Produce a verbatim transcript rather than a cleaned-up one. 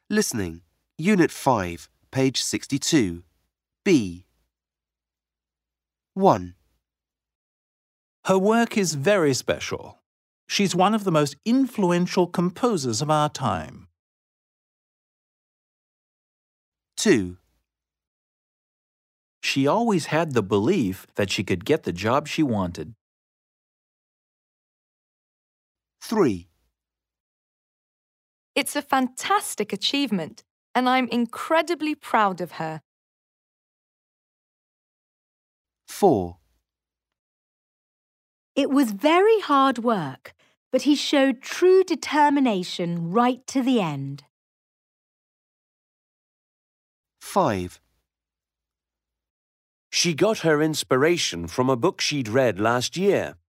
Listening. Unit five, page sixty-two. B. one. Her work is very special. She's one of the most influential composers of our time. two. She always had the belief that she could get the job she wanted. three. It's a fantastic achievement, and I'm incredibly proud of her. four. It was very hard work, but he showed true determination right to the end. five. She got her inspiration from a book she'd read last year.